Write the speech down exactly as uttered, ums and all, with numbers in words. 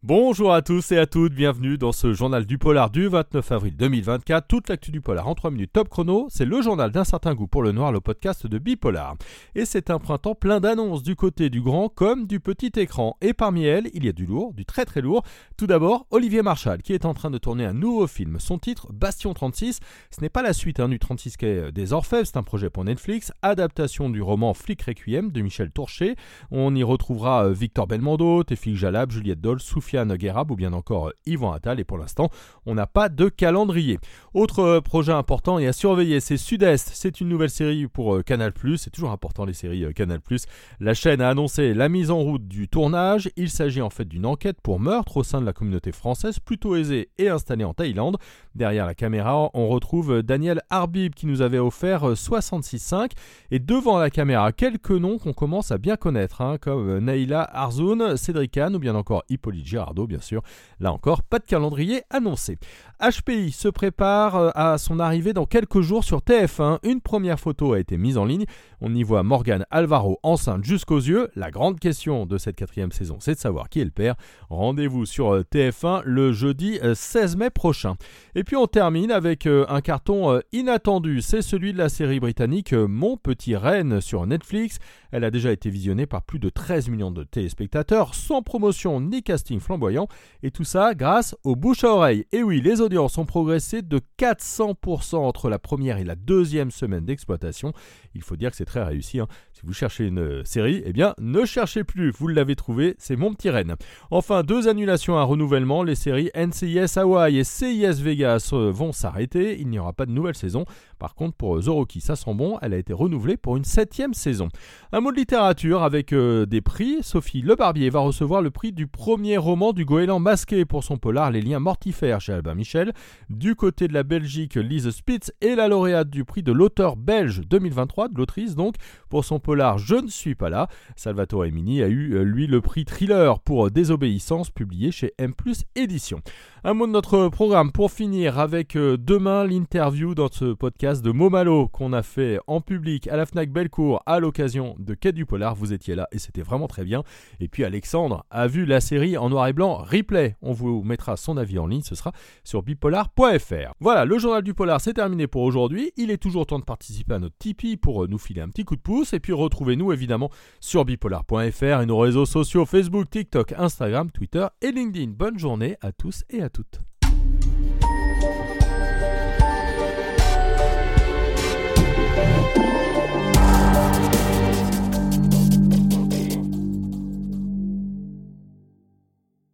Bonjour à tous et à toutes, bienvenue dans ce journal du polar du vingt-neuf avril deux mille vingt-quatre. Toute l'actu du polar en trois minutes top chrono, c'est le journal d'un certain goût pour le noir, le podcast de Bipolar. Et c'est un printemps plein d'annonces du côté du grand comme du petit écran. Et parmi elles, il y a du lourd, du très très lourd. Tout d'abord, Olivier Marchal qui est en train de tourner un nouveau film. Son titre, Bastion trente-six. Ce n'est pas la suite hein, du trente-six quai des Orfèvres, c'est un projet pour Netflix. Adaptation du roman Flic Requiem de Michel Tourché. On y retrouvera Victor Belmondo, Tefik Jalab, Juliette Dole, Soufiane Guérab ou bien encore Yvan Attal, et pour l'instant on n'a pas de calendrier. Autre projet important et à surveiller, c'est Sud-Est. C'est une nouvelle série pour Canal+, c'est toujours important les séries Canal+. La chaîne a annoncé la mise en route du tournage. Il s'agit en fait d'une enquête pour meurtre au sein de la communauté française, plutôt aisée et installée en Thaïlande. Derrière la caméra, on retrouve Daniel Arbib qui nous avait offert soixante-six cinq, et devant la caméra, quelques noms qu'on commence à bien connaître, hein, comme Naïla Arzoun, Cédric Kahn ou bien encore Hippolyte Girardot, bien sûr. Là encore, pas de calendrier annoncé. H P I se prépare à son arrivée dans quelques jours sur T F un. Une première photo a été mise en ligne. On y voit Morgane Alvaro enceinte jusqu'aux yeux. La grande question de cette quatrième saison, c'est de savoir qui est le père. Rendez-vous sur T F un le jeudi seize mai prochain. Et puis on termine avec un carton inattendu. C'est celui de la série britannique Mon Petit Renne sur Netflix. Elle a déjà été visionnée par plus de treize millions de téléspectateurs, sans promotion ni casting flamboyant. Et tout ça grâce aux bouche à oreille. Et oui, les audiences ont progressé de quatre cents pour cent entre la première et la deuxième semaine d'exploitation. Il faut dire que c'est très réussi. Hein. Si vous cherchez une série, eh bien, ne cherchez plus. Vous l'avez trouvé, c'est Mon Petit Renne. Enfin, deux annulations à renouvellement. Les séries N C I S Hawaii et C I S Vegas vont s'arrêter. Il n'y aura pas de nouvelle saison. Par contre, pour Zoroki, ça sent bon. Elle a été renouvelée pour une septième saison. Un mot de littérature avec euh, des prix. Sophie Lebarbier va recevoir le prix du premier roman du goéland masqué pour son polar Les Liens Mortifères chez Albin Michel. Du côté de la Belgique, Lise Spitz est la lauréate du prix de l'auteur belge deux mille vingt-trois, de l'autrice donc, pour son polar Je ne suis pas là. Salvatore Emini a eu, lui, le prix thriller pour Désobéissance, publié chez M plus Éditions. Un mot de notre programme pour finir avec euh, demain l'interview dans ce podcast de Momalo qu'on a fait en public à la Fnac Bellecour à l'occasion de Quai du Polar. Vous étiez là et c'était vraiment très bien. Et puis Alexandre a vu la série en noir et blanc Replay. On vous mettra son avis en ligne, ce sera sur bipolar point f r. Voilà, le journal du polar c'est terminé pour aujourd'hui. Il est toujours temps de participer à notre Tipeee pour nous filer un petit coup de pouce. Et puis retrouvez-nous évidemment sur bipolar point f r et nos réseaux sociaux Facebook, TikTok, Instagram, Twitter et LinkedIn. Bonne journée à tous et à toutes.